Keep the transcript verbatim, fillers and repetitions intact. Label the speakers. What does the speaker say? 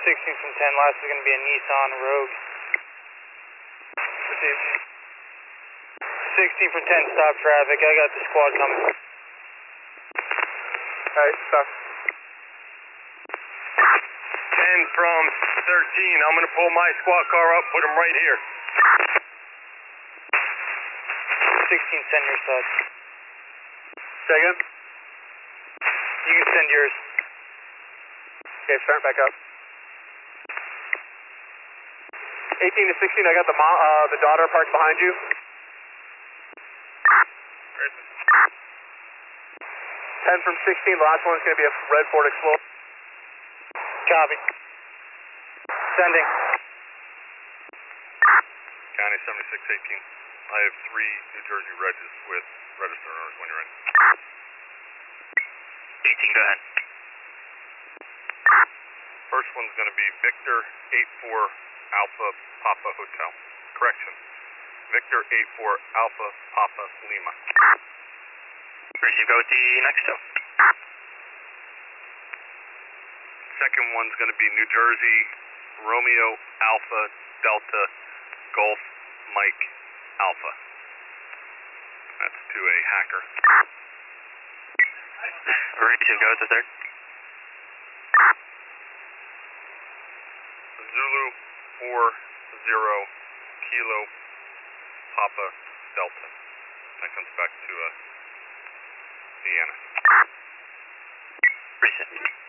Speaker 1: sixteen from ten, last is going to be a Nissan Rogue.
Speaker 2: Received.
Speaker 1: sixteen from ten, stop traffic, I got the squad coming.
Speaker 2: Alright, stop.
Speaker 3: ten from thirteen, I'm going to pull my squad car up, put him right here.
Speaker 1: sixteen, send your side.
Speaker 2: Say again?
Speaker 1: You can send yours.
Speaker 2: Okay, start back up. eighteen to sixteen, I got the mom, uh, the daughter parked behind you. ten from sixteen, the last one's going to be a red Ford Explorer.
Speaker 1: Copy. Sending.
Speaker 3: County seventy-six eighteen. I have three New Jersey Regis with registered owners when you're in.
Speaker 4: eighteen, go ahead.
Speaker 3: First one's going to be Victor eight four Alpha Papa Hotel. Correction. Victor eight four Alpha Papa Lima.
Speaker 4: Receive, go with the next two.
Speaker 3: Second one's going to be New Jersey Romeo Alpha Delta Golf Mike Alpha. That's to a hacker.
Speaker 4: Receive, go with the third.
Speaker 3: Zulu four zero Kilo Papa Delta. That comes back to uh, Deanna.
Speaker 4: Receive.